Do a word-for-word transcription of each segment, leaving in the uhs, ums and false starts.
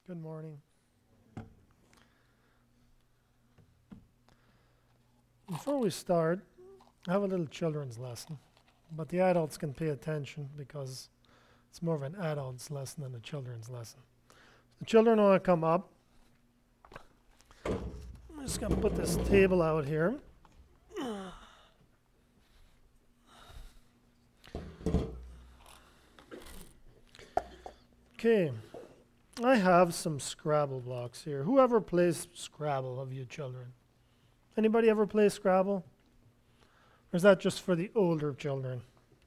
Good morning. Before we start, I have a little children's lesson, but the adults can pay attention because it's more of an adult's lesson than a children's lesson. The children want to come up. I'm just going to put this table out here. Okay, I have some Scrabble blocks here. Whoever plays Scrabble of you children? Anybody ever play Scrabble? Or is that just for the older children?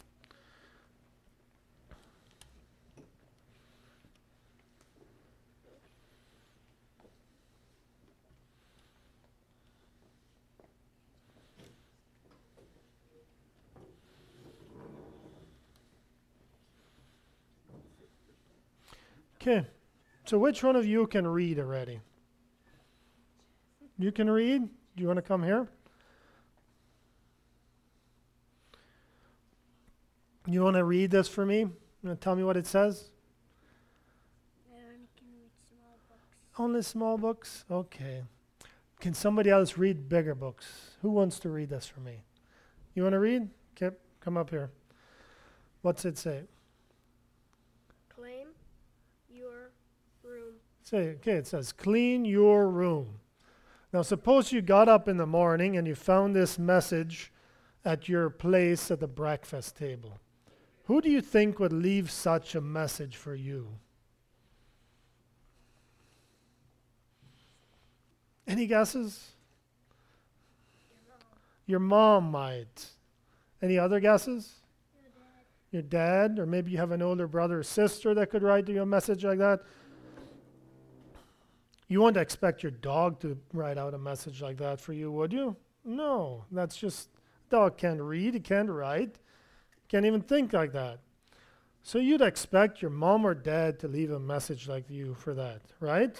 Okay, so which one of you can read already? You can read? Do you want to come here? You want to read this for me? You want to tell me what it says? I only can read small books. Only small books? Okay. Can somebody else read bigger books? Who wants to read this for me? You want to read? Okay, come up here. What's it say? Claim your room. Say, okay, it says, clean your room. Now, suppose you got up in the morning and you found this message at your place at the breakfast table. Who do you think would leave such a message for you? Any guesses? Your mom might. Any other guesses? Your dad, or maybe you have an older brother or sister that could write you a message like that. You wouldn't expect your dog to write out a message like that for you, would you? No, that's just, dog can't read, he can't write, can't even think like that. So you'd expect your mom or dad to leave a message like you for that, right?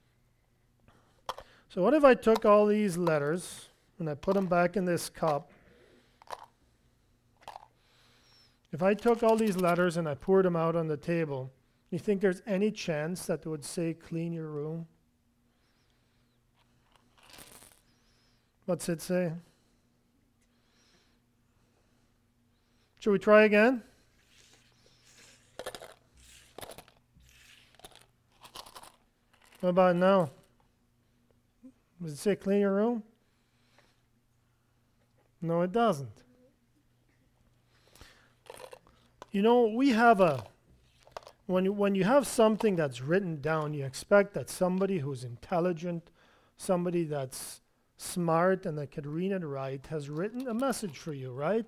So what if I took all these letters and I put them back in this cup? If I took all these letters and I poured them out on the table, you think there's any chance that it would say clean your room? What's it say? Should we try again? What about now? Does it say clean your room? No, it doesn't. You know, we have a, when you, when you have something that's written down, you expect that somebody who's intelligent, somebody that's smart and that could read and write has written a message for you, right?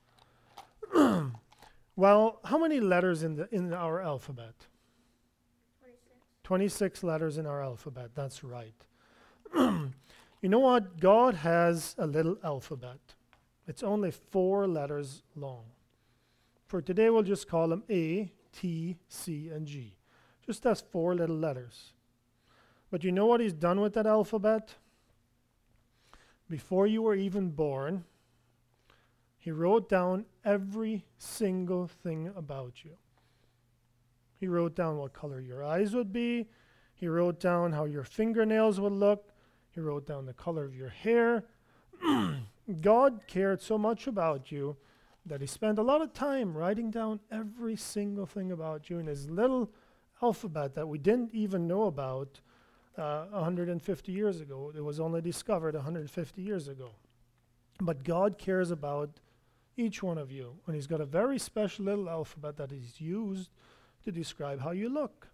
Well, how many letters in the in our alphabet? twenty-six. twenty-six letters in our alphabet, that's right. You know what? God has a little alphabet. It's only four letters long. For today, we'll just call them A, T, C, and G. Just as four little letters. But you know what he's done with that alphabet? Before you were even born, he wrote down every single thing about you. He wrote down what color your eyes would be. He wrote down how your fingernails would look. He wrote down the color of your hair. God cared so much about you that he spent a lot of time writing down every single thing about you in his little alphabet that we didn't even know about uh, one hundred fifty years ago. It was only discovered one hundred fifty years ago. But God cares about each one of you, and he's got a very special little alphabet that he's used to describe how you look.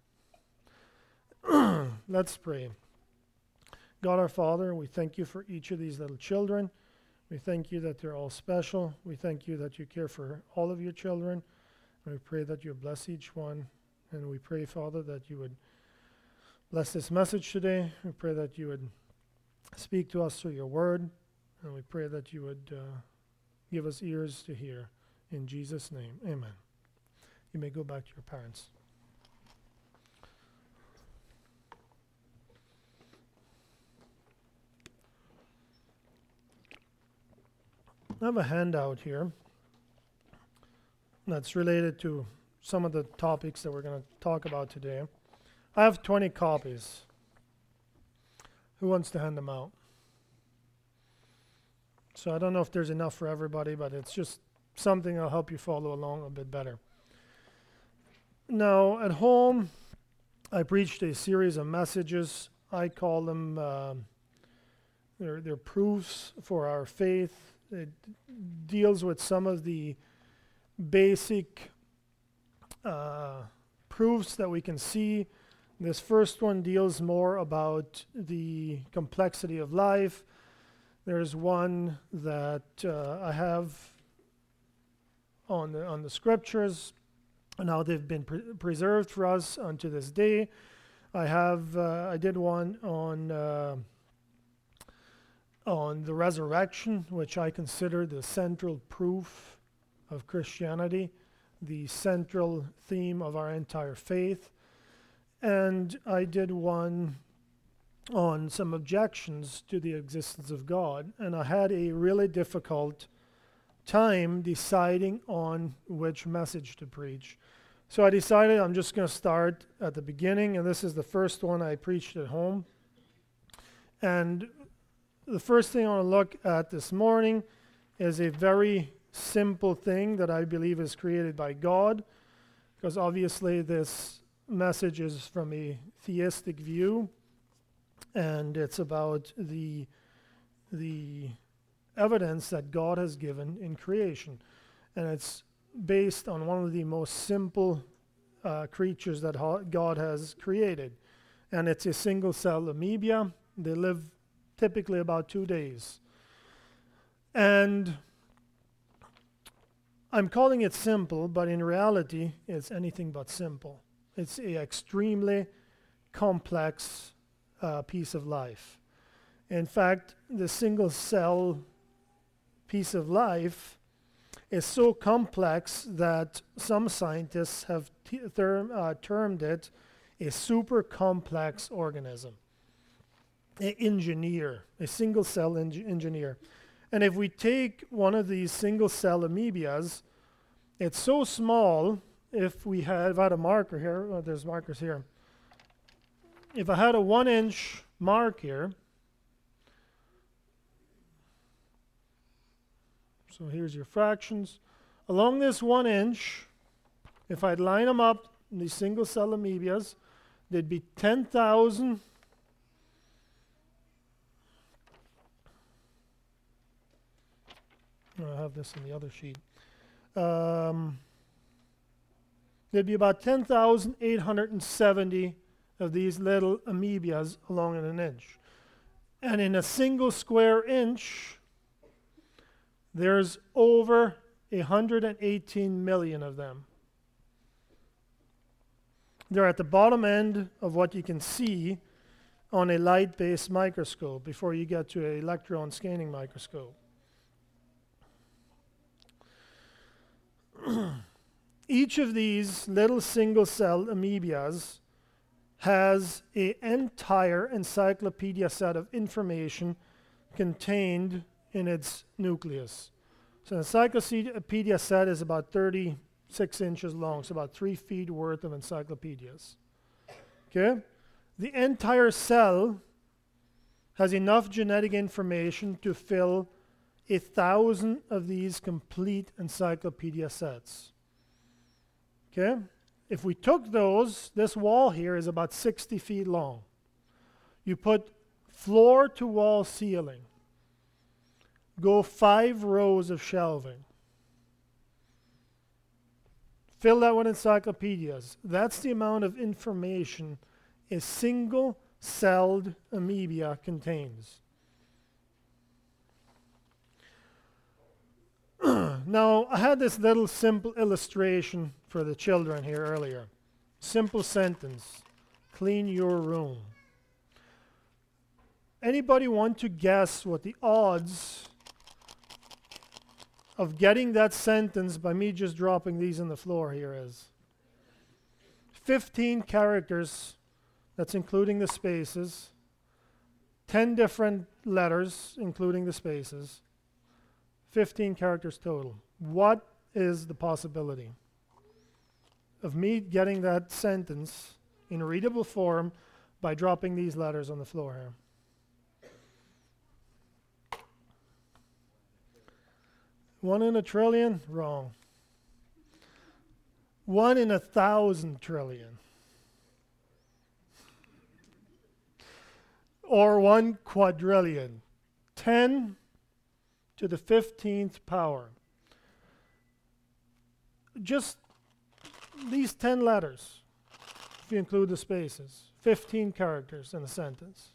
Let's pray. God our Father, we thank you for each of these little children. We thank you that they're all special. We thank you that you care for all of your children. And we pray that you bless each one. And we pray, Father, that you would bless this message today. We pray that you would speak to us through your word. And we pray that you would uh, give us ears to hear. In Jesus' name, amen. You may go back to your parents. I have a handout here that's related to some of the topics that we're going to talk about today. I have twenty copies. Who wants to hand them out? So I don't know if there's enough for everybody, but it's just something that'll help you follow along a bit better. Now, at home, I preached a series of messages. I call them, uh, they're, they're proofs for our faith. It deals with some of the basic uh, proofs that we can see. This first one deals more about the complexity of life. There's one that uh, I have on the on the scriptures, and how they've been pre- preserved for us unto this day. I have uh, I did one on uh, on the resurrection, which I consider the central proof of Christianity, the central theme of our entire faith. And I did one on some objections to the existence of God, and I had a really difficult time deciding on which message to preach. So I decided I'm just going to start at the beginning, and this is the first one I preached at home. And the first thing I want to look at this morning is a very simple thing that I believe is created by God, because obviously this message is from a theistic view, and it's about the the evidence that God has given in creation, and it's based on one of the most simple uh, creatures that ha- God has created, and it's a single-cell amoeba. They live typically about two days, and I'm calling it simple, but in reality, it's anything but simple. It's an extremely complex uh, piece of life. In fact, the single-cell piece of life is so complex that some scientists have t- term, uh, termed it a super complex organism, an engineer, a single-cell eng- engineer. And if we take one of these single-cell amoebas, it's so small. If we had, if I had a marker here, oh, there's markers here. If I had a one-inch mark here, so here's your fractions. Along this one inch, if I'd line them up, these single-cell amoebas, there'd be ten thousand I have this in the other sheet. Um, there'd be about ten thousand eight hundred seventy of these little amoebas along in an inch. And in a single square inch, there's over one hundred eighteen million of them. They're at the bottom end of what you can see on a light-based microscope before you get to an electron scanning microscope. Each of these little single-cell amoebas has an entire encyclopedia set of information contained in its nucleus. So an encyclopedia set is about thirty-six inches long, so about three feet worth of encyclopedias. Okay? The entire cell has enough genetic information to fill a thousand of these complete encyclopedia sets. Okay? If we took those, this wall here is about sixty feet long. You put floor to wall ceiling. Go five rows of shelving. Fill that with encyclopedias. That's the amount of information a single-celled amoeba contains. Now, I had this little simple illustration for the children here earlier. Simple sentence. Clean your room. Anybody want to guess what the odds of getting that sentence by me just dropping these on the floor here is? fifteen characters, that's including the spaces. ten different letters, including the spaces. fifteen characters total. What is the possibility of me getting that sentence in readable form by dropping these letters on the floor here. One in a trillion? Wrong. One in a thousand trillion. Or one quadrillion. ten to the fifteenth power. Just these ten letters, if you include the spaces, fifteen characters in a sentence.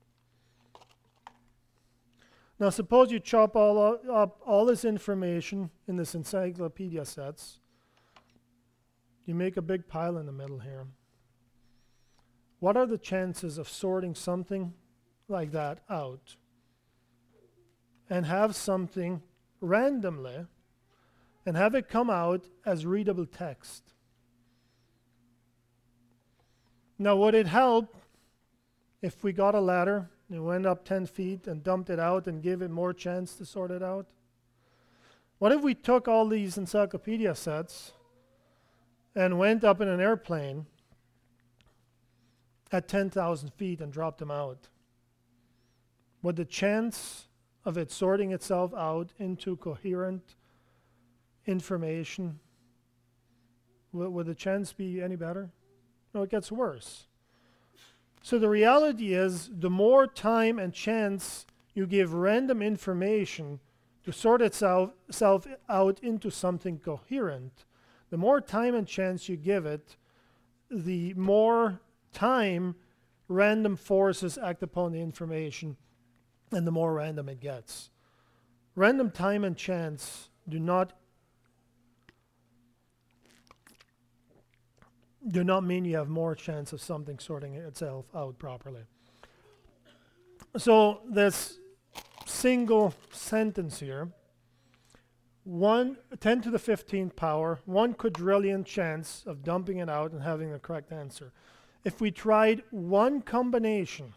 Now suppose you chop all o- up all this information in this encyclopedia sets. You make a big pile in the middle here. What are the chances of sorting something like that out and have something randomly and have it come out as readable text? Now, would it help if we got a ladder and went up ten feet and dumped it out and gave it more chance to sort it out? What if we took all these encyclopedia sets and went up in an airplane at ten thousand feet and dropped them out? Would the chance of it sorting itself out into coherent information, w- would the chance be any better? No, it gets worse. So the reality is, the more time and chance you give random information to sort itself self out into something coherent, the more time and chance you give it, the more time random forces act upon the information, and the more random it gets. Random time and chance do not do not mean you have more chance of something sorting itself out properly. So this single sentence here, one ten to the fifteenth power, one quadrillion chance of dumping it out and having the correct answer. If we tried one combination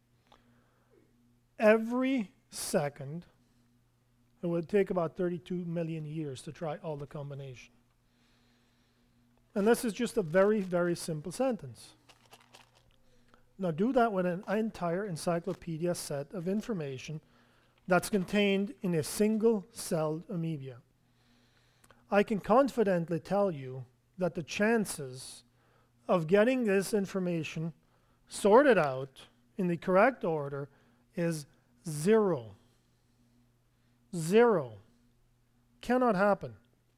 every second, it would take about thirty-two million years to try all the combination. And this is just a very, very simple sentence. Now do that with an entire encyclopedia set of information that's contained in a single-celled amoeba. I can confidently tell you that the chances of getting this information sorted out in the correct order is zero. Zero. Cannot happen.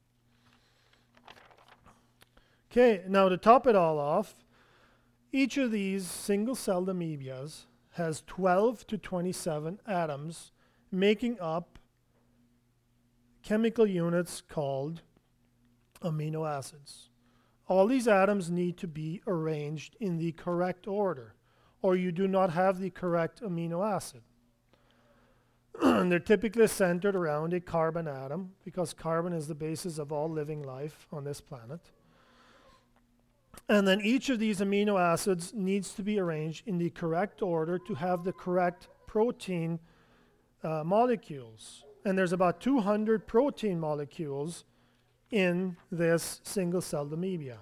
Okay, now to top it all off, each of these single-celled amoebas has twelve to twenty-seven atoms making up chemical units called amino acids. All these atoms need to be arranged in the correct order, or you do not have the correct amino acid. They're typically centered around a carbon atom, because carbon is the basis of all living life on this planet. And then each of these amino acids needs to be arranged in the correct order to have the correct protein uh, molecules. And there's about two hundred protein molecules in this single-celled amoeba.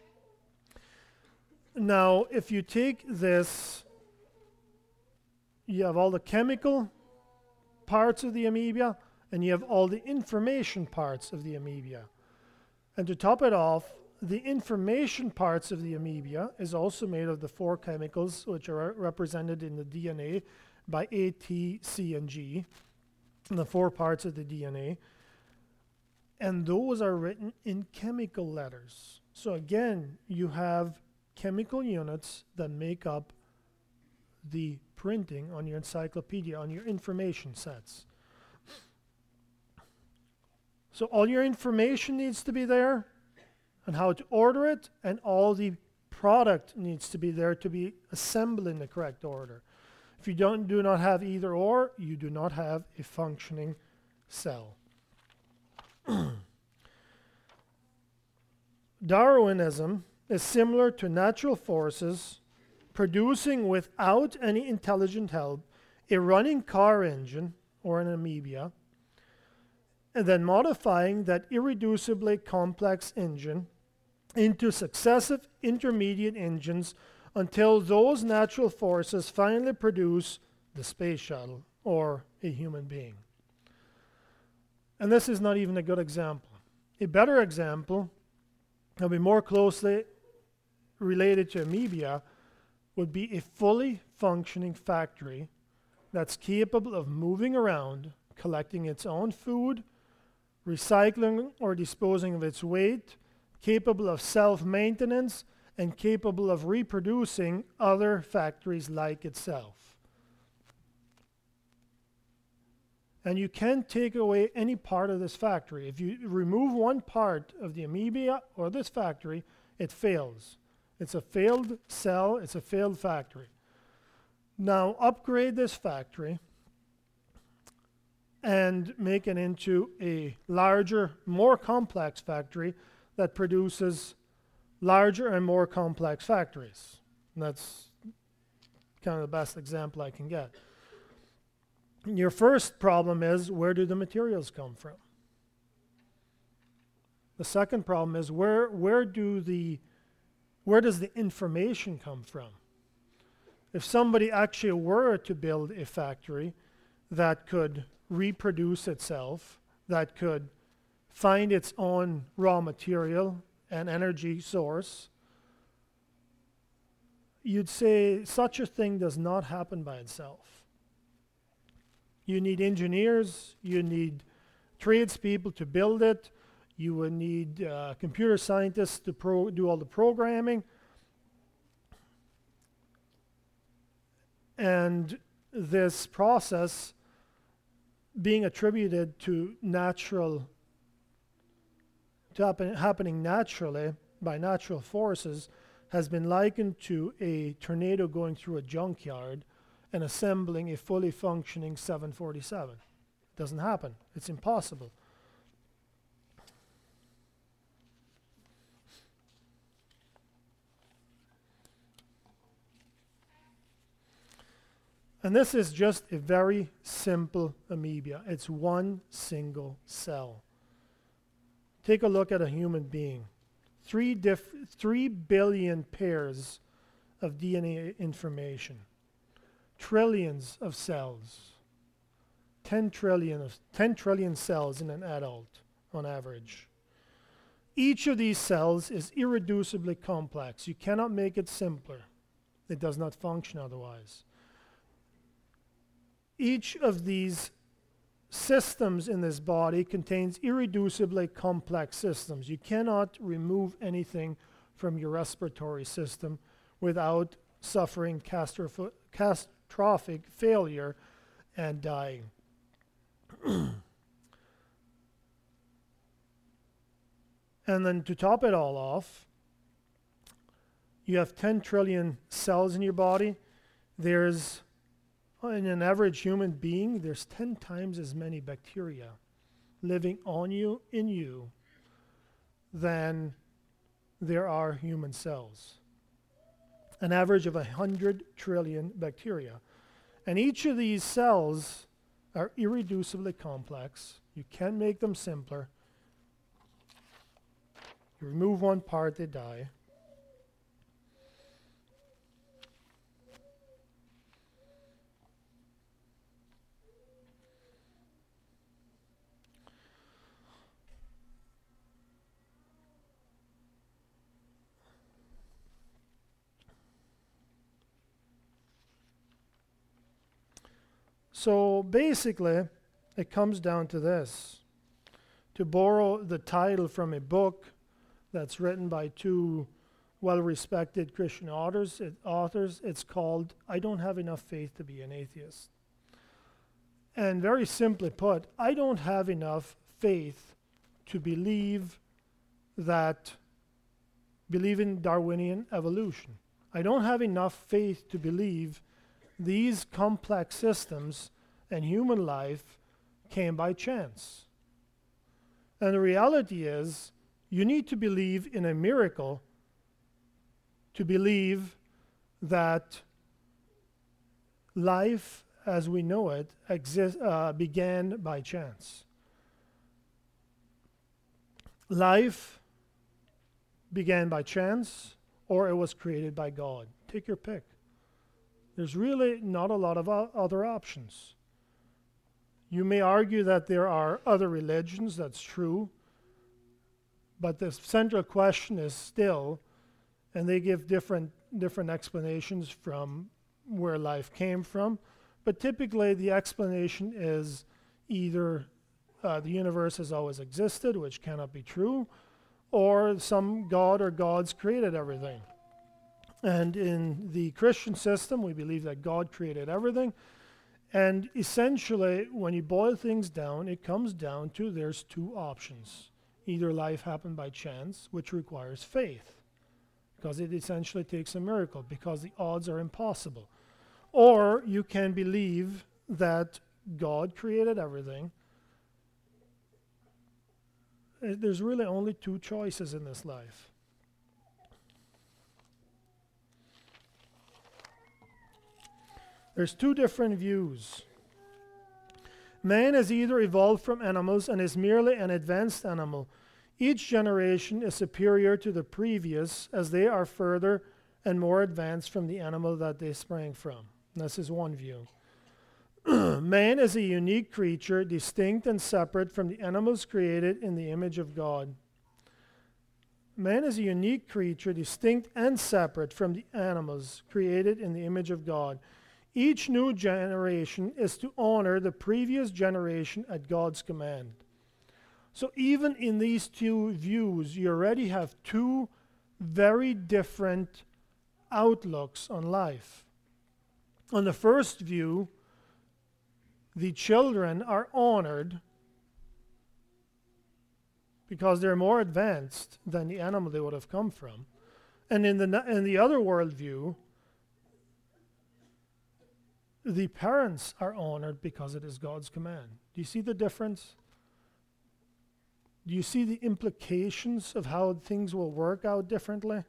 Now, if you take this, you have all the chemical parts of the amoeba, and you have all the information parts of the amoeba. And to top it off, the information parts of the amoeba is also made of the four chemicals which are represented in the D N A by A, T, C, and G, and the four parts of the D N A. And those are written in chemical letters. So again, you have chemical units that make up the printing on your encyclopedia, on your information sets. So all your information needs to be there, and how to order it, and all the product needs to be there to be assembled in the correct order. If you don't, do not have either or, you do not have a functioning cell. Darwinism is similar to natural forces producing without any intelligent help a running car engine or an amoeba, and then modifying that irreducibly complex engine into successive intermediate engines until those natural forces finally produce the space shuttle or a human being. And this is not even a good example. A better example, that would be more closely related to amoeba, would be a fully functioning factory that's capable of moving around, collecting its own food, recycling or disposing of its waste, capable of self-maintenance, and capable of reproducing other factories like itself. And you can't take away any part of this factory. If you remove one part of the amoeba or this factory, it fails. It's a failed cell, it's a failed factory. Now upgrade this factory and make it into a larger, more complex factory that produces larger and more complex factories. And that's kind of the best example I can get. Your first problem is, where do the materials come from? The second problem is, where where do the where does the information come from? If somebody actually were to build a factory that could reproduce itself, that could find its own raw material and energy source, you'd say such a thing does not happen by itself. You need engineers, you need tradespeople to build it, you would need uh, computer scientists to pro do all the programming. And this process being attributed to natural, to happen, happening naturally by natural forces, has been likened to a tornado going through a junkyard and assembling a fully functioning seven forty-seven. It doesn't happen. It's impossible. And this is just a very simple amoeba. It's one single cell. Take a look at a human being. Three, diff- three billion pairs of D N A information. Trillions of cells. ten trillion of ten trillion cells in an adult on average. Each of these cells is irreducibly complex. You cannot make it simpler. It does not function otherwise. Each of these systems in this body contains irreducibly complex systems. You cannot remove anything from your respiratory system without suffering catastrophic, catastrophic failure and dying. And then to top it all off, you have ten trillion cells in your body. There's In an average human being, there's ten times as many bacteria living on you, in you, than there are human cells. An average of one hundred trillion bacteria. And each of these cells are irreducibly complex. You can't make them simpler. You remove one part, they die. So basically, it comes down to this. To borrow the title from a book that's written by two well-respected Christian authors, it, authors, it's called I Don't Have Enough Faith to Be an Atheist. And very simply put, I don't have enough faith to believe that, believe in Darwinian evolution. I don't have enough faith to believe these complex systems and human life came by chance. And the reality is, you need to believe in a miracle to believe that life as we know it exist, uh, began by chance. Life began by chance or it was created by God. Take your pick. There's really not a lot of o- other options. You may argue that there are other religions, that's true, but the central question is still, and they give different different explanations from where life came from, but typically the explanation is either uh, the universe has always existed, which cannot be true, or some god or gods created everything. And in the Christian system, we believe that God created everything. And essentially, when you boil things down, it comes down to there's two options. Either life happened by chance, which requires faith, because it essentially takes a miracle, because the odds are impossible. Or you can believe that God created everything. Uh, There's really only two choices in this life. There's two different views. Man has either evolved from animals and is merely an advanced animal. Each generation is superior to the previous as they are further and more advanced from the animal that they sprang from. This is one view. Man is a unique creature, distinct and separate from the animals created in the image of God. Man is a unique creature, distinct and separate from the animals created in the image of God. Each new generation is to honor the previous generation at God's command. So even in these two views, you already have two very different outlooks on life. On the first view, the children are honored because they're more advanced than the animal they would have come from. And in the in the other worldview, the parents are honored because it is God's command. Do you see the difference? Do you see the implications of how things will work out differently?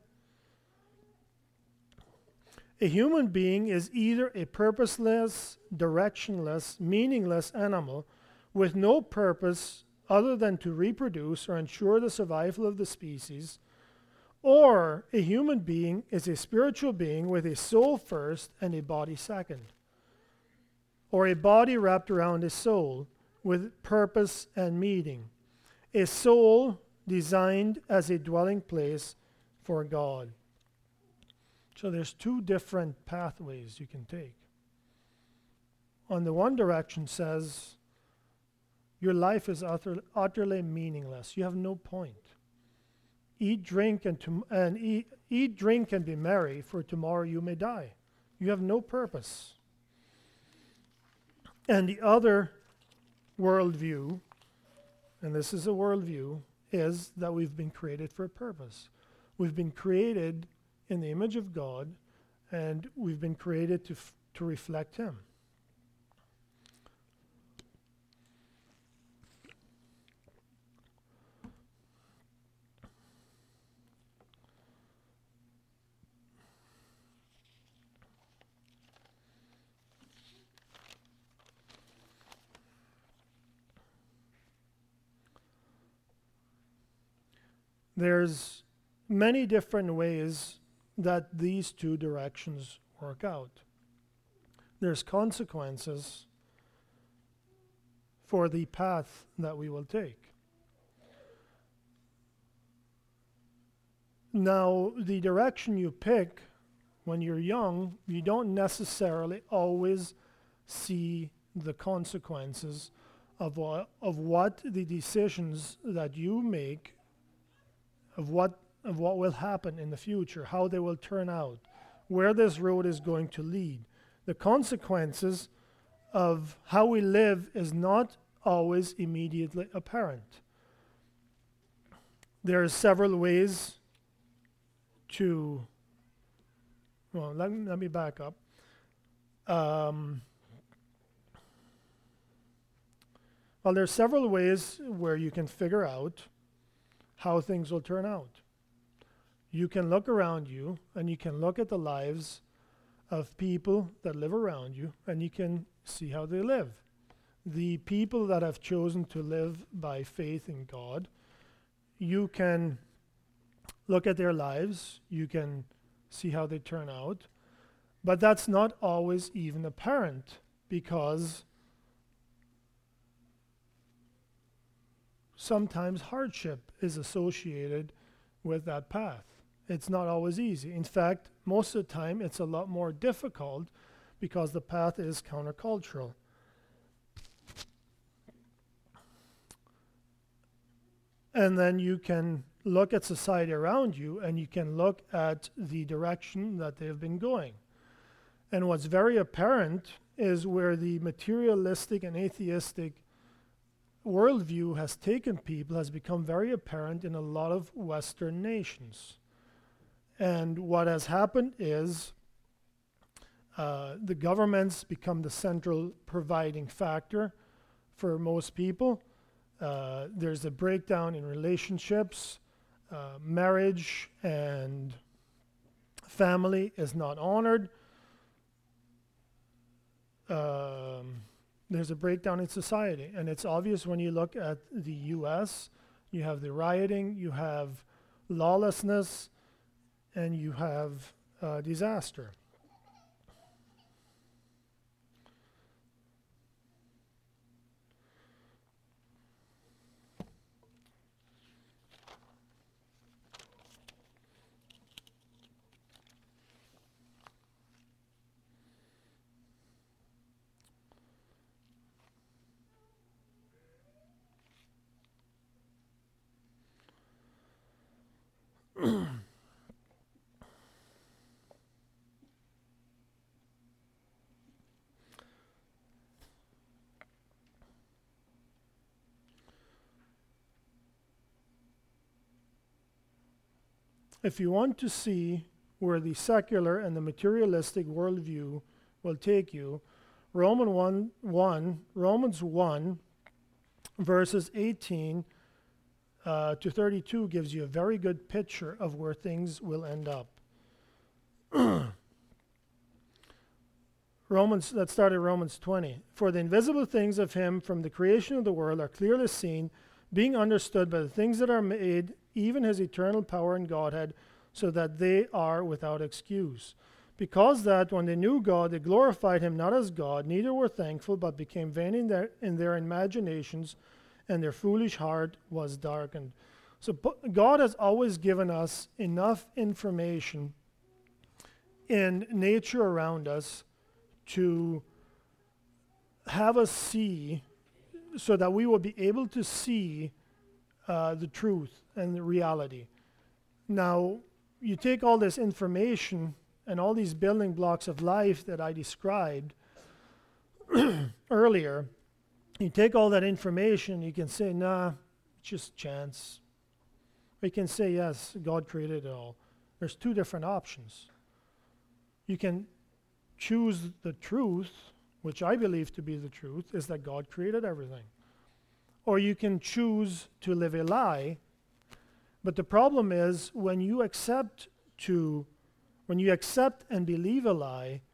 A human being is either a purposeless, directionless, meaningless animal with no purpose other than to reproduce or ensure the survival of the species, or a human being is a spiritual being with a soul first and a body second, or a body wrapped around a soul with purpose and meaning, a soul designed as a dwelling place for God. So there's two different pathways you can take. On the one direction says, your life is utter, utterly meaningless. You have no point. Eat, drink, and, tom- and eat, eat, drink, and be merry, for tomorrow you may die. You have no purpose. And the other worldview, and this is a worldview, is that we've been created for a purpose. We've been created in the image of God, and we've been created to f- to reflect Him. There's many different ways that these two directions work out. There's consequences for the path that we will take. Now, the direction you pick when you're young, you don't necessarily always see the consequences of what, of what the decisions that you make, of what of what will happen in the future, how they will turn out, where this road is going to lead. The consequences of how we live is not always immediately apparent. There are several ways to, well, let, let me back up. Um, well, there are several ways where you can figure out how things will turn out. You can look around you and you can look at the lives of people that live around you and you can see how they live. The people that have chosen to live by faith in God, you can look at their lives, you can see how they turn out. But that's not always even apparent, because sometimes hardship is associated with that path. It's not always easy. In fact, most of the time it's a lot more difficult because the path is countercultural. And then you can look at society around you, and you can look at the direction that they've been going. And what's very apparent is where the materialistic and atheistic worldview has taken people has become very apparent in a lot of Western nations. And what has happened is uh, the governments become the central providing factor for most people. Uh, there's a breakdown in relationships. Uh, marriage and family is not honored. Um, there's a breakdown in society, and it's obvious when you look at the U S. You have the rioting, you have lawlessness, and you have uh, disaster. If you want to see where the secular and the materialistic worldview will take you, Roman one, one, Romans one, verses eighteen uh, to thirty-two gives you a very good picture of where things will end up. Romans, let's start at Romans twenty. For the invisible things of him from the creation of the world are clearly seen, being understood by the things that are made, even his eternal power and Godhead, so that they are without excuse. Because that when they knew God, they glorified him not as God, neither were thankful, but became vain in their, in their imaginations, and their foolish heart was darkened. So God has always given us enough information in nature around us to have us see, so that we will be able to see uh, the truth and the reality. Now, you take all this information and all these building blocks of life that I described earlier, you take all that information, you can say, nah, it's just chance. Or you can say, yes, God created it all. There's two different options. You can choose the truth, which I believe to be the truth, is that God created everything. Or you can choose to live a lie. But the problem is when you accept to, when you accept and believe a lie,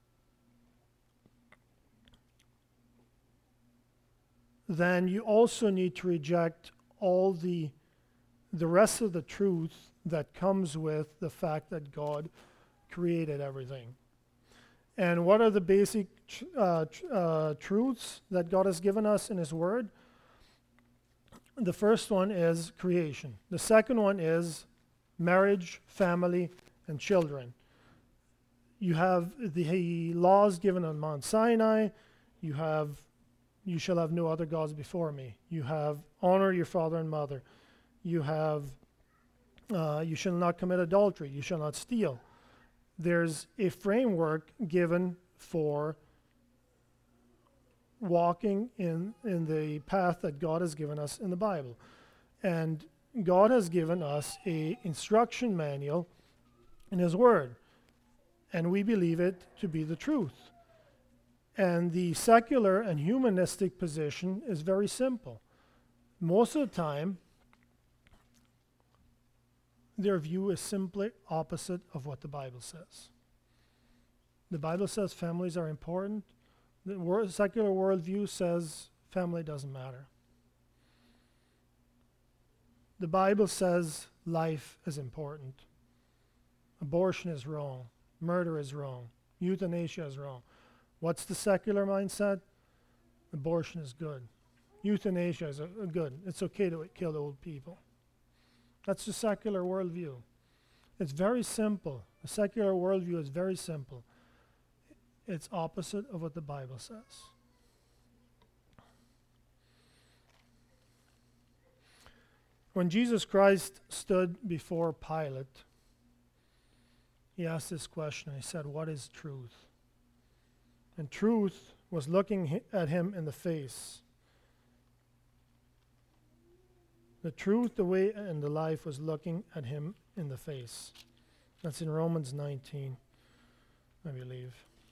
then you also need to reject all the the rest of the truth that comes with the fact that God created everything. And what are the basic tr- uh, tr- uh, truths that God has given us in his word? The first one is creation. The second one is marriage, family, and children. You have the laws given on Mount Sinai. You have, you shall have no other gods before me. You have honor your father and mother. You have, uh, you shall not commit adultery. You shall not steal. There's a framework given for walking in, in the path that God has given us in the Bible. And God has given us a instruction manual in his word. And we believe it to be the truth. And the secular and humanistic position is very simple. Most of the time, their view is simply opposite of what the Bible says. The Bible says families are important. The world, secular worldview says family doesn't matter. The Bible says life is important. Abortion is wrong. Murder is wrong. Euthanasia is wrong. What's the secular mindset? Abortion is good. Euthanasia is a, a good. It's okay to kill old people. That's the secular worldview. It's very simple. The secular worldview is very simple. It's opposite of what the Bible says. When Jesus Christ stood before Pilate, he asked this question. He said, "What is truth?" And truth was looking hi- at him in the face. The truth, the way, and the life was looking at him in the face. That's in Romans nineteen, I believe.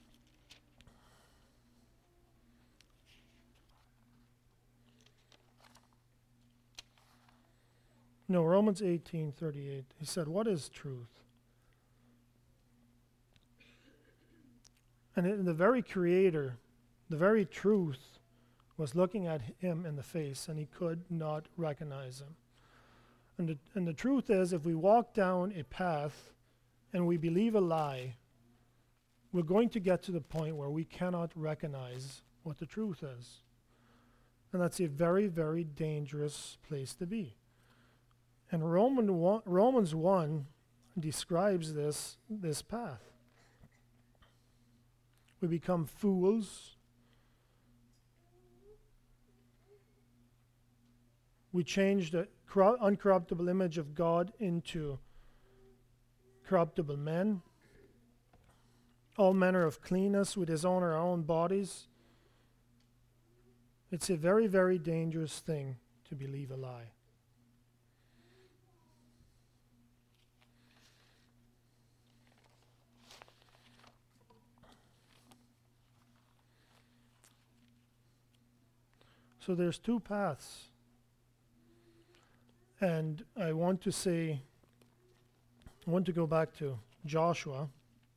No, Romans eighteen thirty-eight. He said, "What is truth?" And it, the very Creator, the very truth, was looking at him in the face, and he could not recognize him. And the, and the truth is, if we walk down a path and we believe a lie, we're going to get to the point where we cannot recognize what the truth is. And that's a very, very dangerous place to be. And Roman one, Romans one describes this, this path. We become fools. We change the corru- uncorruptible image of God into corruptible men. All manner of cleanness. We disown our own bodies. It's a very, very dangerous thing to believe a lie. So there's two paths. And I want to say, I want to go back to Joshua.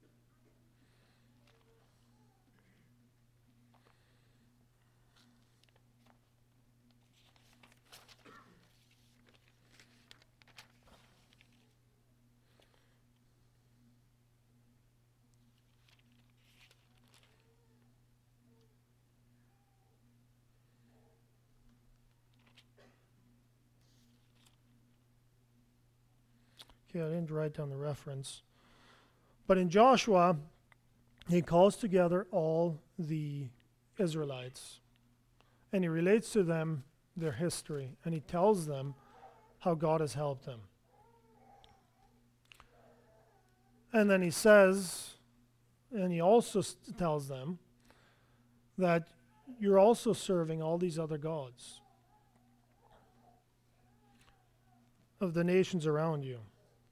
Okay, I didn't write down the reference. But in Joshua, he calls together all the Israelites. And he relates to them their history. And he tells them how God has helped them. And then he says, and he also st- tells them that you're also serving all these other gods of the nations around you.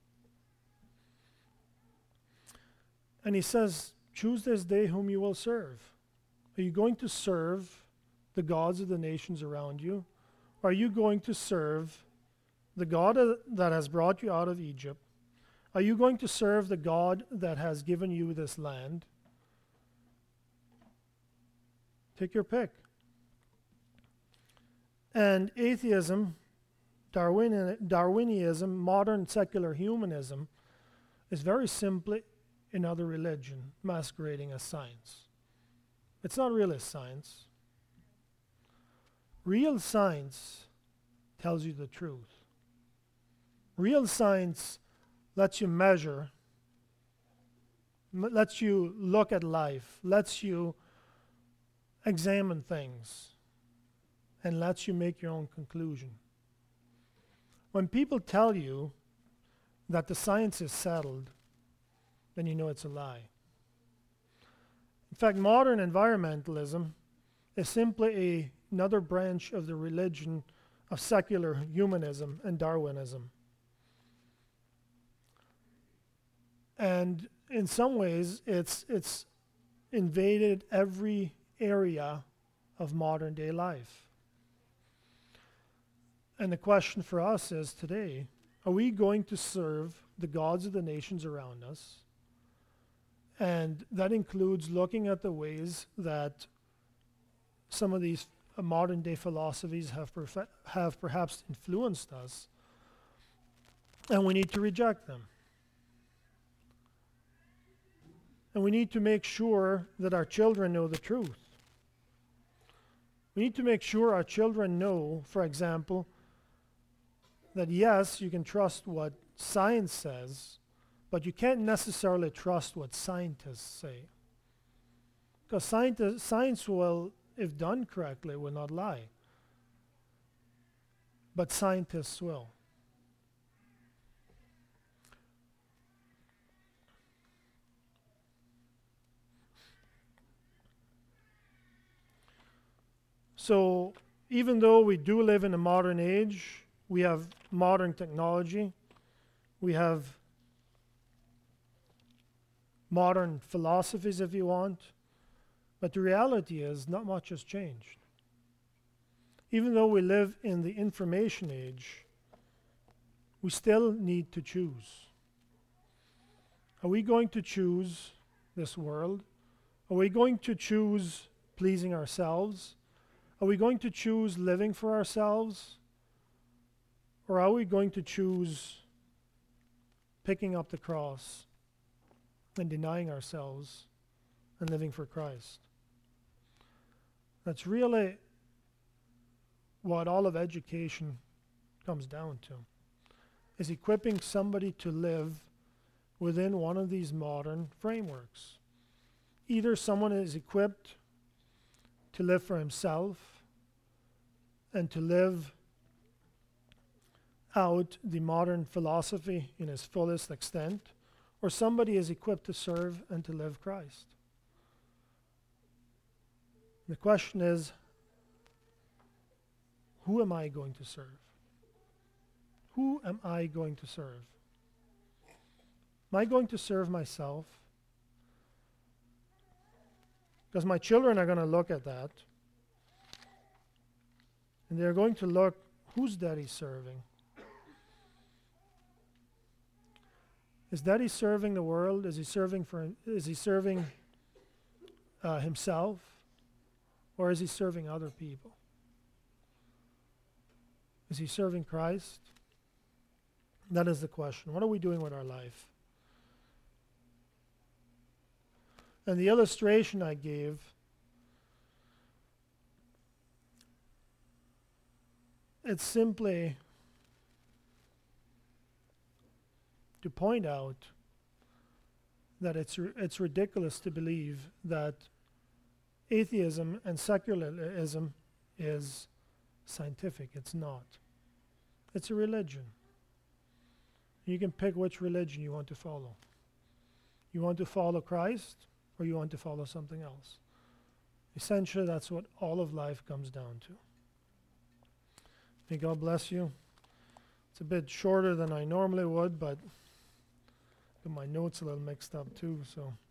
And he says, choose this day whom you will serve. Are you going to serve the gods of the nations around you? Are you going to serve the God of, that has brought you out of Egypt? Are you going to serve the God that has given you this land? Take your pick. And atheism, Darwin, Darwinism, modern secular humanism is very simply another religion masquerading as science. It's not really science. Real science tells you the truth. Real science lets you measure, m- lets you look at life, lets you examine things, and lets you make your own conclusion. When people tell you that the science is settled, then you know it's a lie. In fact, modern environmentalism is simply a, another branch of the religion of secular humanism and Darwinism. And in some ways, it's it's invaded every area of modern day life. And the question for us is today, are we going to serve the gods of the nations around us? And that includes looking at the ways that some of these uh, modern day philosophies have, perfe- have perhaps influenced us. And we need to reject them. And we need to make sure that our children know the truth. We need to make sure our children know, for example, that yes, you can trust what science says, but you can't necessarily trust what scientists say. Because scientists, science will, if done correctly, will not lie. But scientists will. So even though we do live in a modern age, we have modern technology, we have modern philosophies if you want, but the reality is not much has changed. Even though we live in the information age, we still need to choose. Are we going to choose this world? Are we going to choose pleasing ourselves? Are we going to choose living for ourselves? Or are we going to choose picking up the cross and denying ourselves and living for Christ? That's really what all of education comes down to, is equipping somebody to live within one of these modern frameworks. Either someone is equipped to live for himself and to live out the modern philosophy in its fullest extent, or somebody is equipped to serve and to live Christ. The question is, who am I going to serve? Who am I going to serve? Am I going to serve myself? Because my children are going to look at that, and they're going to look, who's daddy serving? Is daddy serving the world? Is he serving for? Is he serving uh, himself, or is he serving other people? Is he serving Christ? That is the question. What are we doing with our life? And the illustration I gave it's simply to point out that it's r- it's ridiculous to believe that atheism and secularism is scientific. It's not. It's a religion. You can pick which religion you want to follow. You want to follow Christ, or you want to follow something else. Essentially, that's what all of life comes down to. May God bless you. It's a bit shorter than I normally would, but my notes a little mixed up too, so